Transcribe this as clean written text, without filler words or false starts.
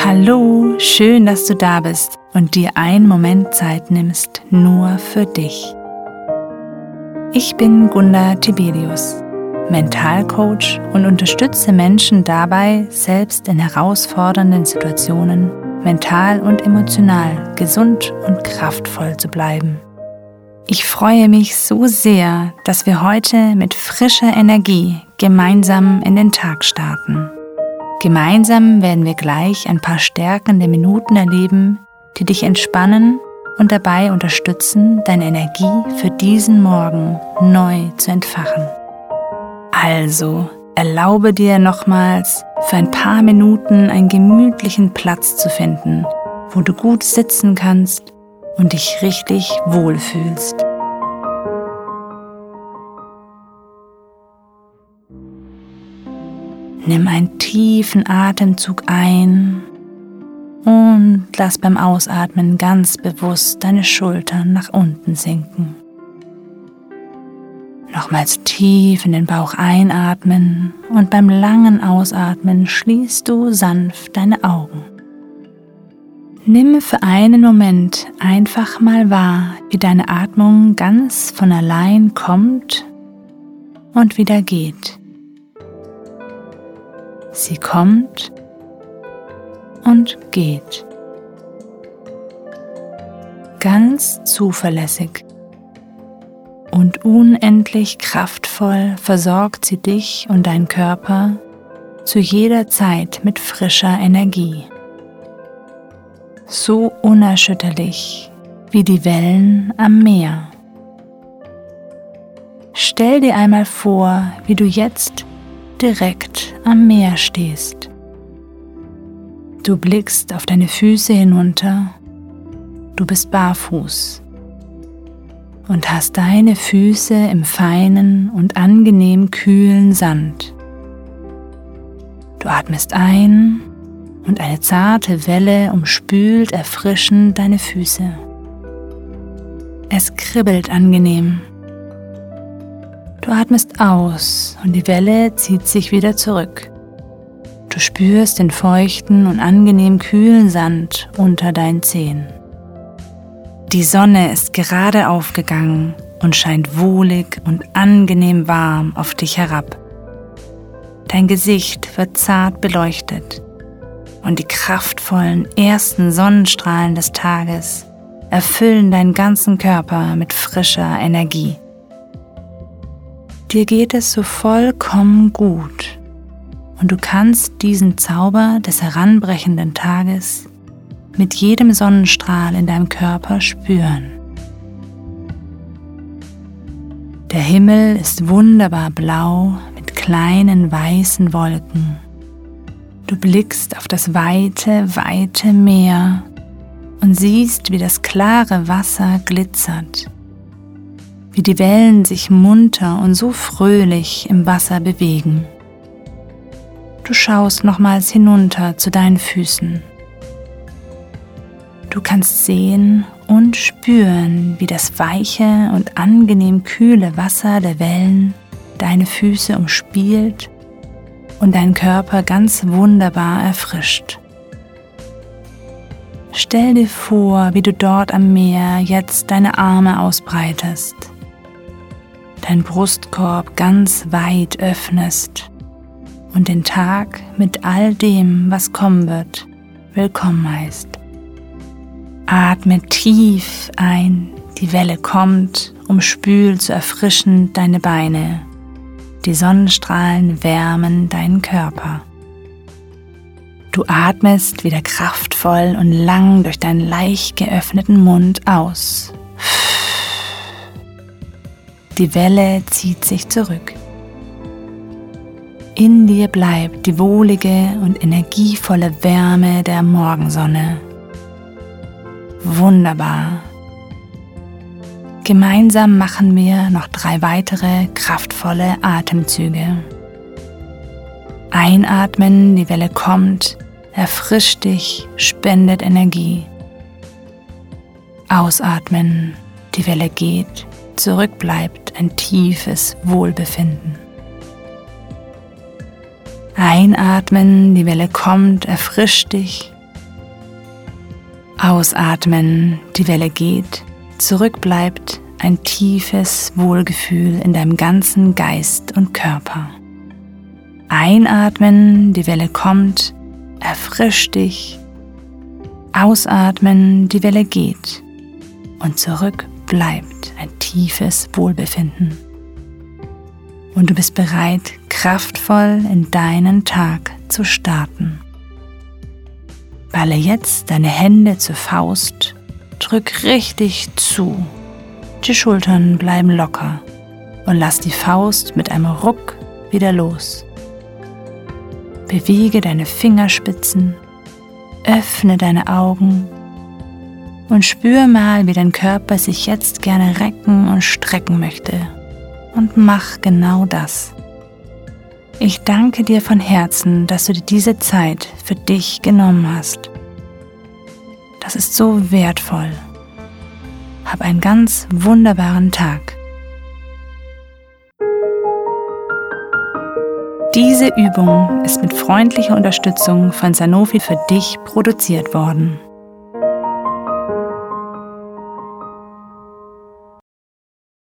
Hallo, schön, dass du da bist und dir einen Moment Zeit nimmst, nur für dich. Ich bin Gunda Tiberius, Mentalcoach und unterstütze Menschen dabei, selbst in herausfordernden Situationen mental und emotional gesund und kraftvoll zu bleiben. Ich freue mich so sehr, dass wir heute mit frischer Energie gemeinsam in den Tag starten. Gemeinsam werden wir gleich ein paar stärkende Minuten erleben, die dich entspannen und dabei unterstützen, deine Energie für diesen Morgen neu zu entfachen. Also, erlaube dir nochmals, für ein paar Minuten einen gemütlichen Platz zu finden, wo du gut sitzen kannst und dich richtig wohlfühlst. Nimm einen tiefen Atemzug ein und lass beim Ausatmen ganz bewusst deine Schultern nach unten sinken. Nochmals tief in den Bauch einatmen und beim langen Ausatmen schließt du sanft deine Augen. Nimm für einen Moment einfach mal wahr, wie deine Atmung ganz von allein kommt und wieder geht. Sie kommt und geht. Ganz zuverlässig und unendlich kraftvoll versorgt sie dich und deinen Körper zu jeder Zeit mit frischer Energie. So unerschütterlich wie die Wellen am Meer. Stell dir einmal vor, wie du jetzt direkt am Meer stehst. Du blickst auf deine Füße hinunter, du bist barfuß und hast deine Füße im feinen und angenehm kühlen Sand. Du atmest ein und eine zarte Welle umspült erfrischend deine Füße. Es kribbelt angenehm. Du atmest aus und die Welle zieht sich wieder zurück. Du spürst den feuchten und angenehm kühlen Sand unter deinen Zehen. Die Sonne ist gerade aufgegangen und scheint wohlig und angenehm warm auf dich herab. Dein Gesicht wird zart beleuchtet und die kraftvollen ersten Sonnenstrahlen des Tages erfüllen deinen ganzen Körper mit frischer Energie. Dir geht es so vollkommen gut und du kannst diesen Zauber des heranbrechenden Tages mit jedem Sonnenstrahl in deinem Körper spüren. Der Himmel ist wunderbar blau mit kleinen weißen Wolken. Du blickst auf das weite, weite Meer und siehst, wie das klare Wasser glitzert, wie die Wellen sich munter und so fröhlich im Wasser bewegen. Du schaust nochmals hinunter zu deinen Füßen. Du kannst sehen und spüren, wie das weiche und angenehm kühle Wasser der Wellen deine Füße umspielt und deinen Körper ganz wunderbar erfrischt. Stell dir vor, wie du dort am Meer jetzt deine Arme ausbreitest, deinen Brustkorb ganz weit öffnest und den Tag mit all dem, was kommen wird, willkommen heißt. Atme tief ein, die Welle kommt, umspült so erfrischend deine Beine. Die Sonnenstrahlen wärmen deinen Körper. Du atmest wieder kraftvoll und lang durch deinen leicht geöffneten Mund aus. Die Welle zieht sich zurück. In dir bleibt die wohlige und energievolle Wärme der Morgensonne. Wunderbar. Gemeinsam machen wir noch 3 weitere kraftvolle Atemzüge. Einatmen, die Welle kommt, erfrischt dich, spendet Energie. Ausatmen, die Welle geht, zurück bleibt ein tiefes Wohlbefinden. Einatmen, die Welle kommt, erfrischt dich, Ausatmen, die Welle geht, zurück bleibt ein tiefes Wohlgefühl in deinem ganzen Geist und Körper. Einatmen, die Welle kommt, erfrischt dich. Ausatmen, die Welle geht und zurück bleibt ein tiefes Wohlbefinden. Und du bist bereit, kraftvoll in deinen Tag zu starten. Balle jetzt deine Hände zur Faust, drück richtig zu. Die Schultern bleiben locker und lass die Faust mit einem Ruck wieder los. Bewege deine Fingerspitzen, öffne deine Augen und spür mal, wie dein Körper sich jetzt gerne recken und strecken möchte. Und mach genau das. Ich danke dir von Herzen, dass du dir diese Zeit für dich genommen hast. Das ist so wertvoll. Hab einen ganz wunderbaren Tag. Diese Übung ist mit freundlicher Unterstützung von Sanofi für dich produziert worden.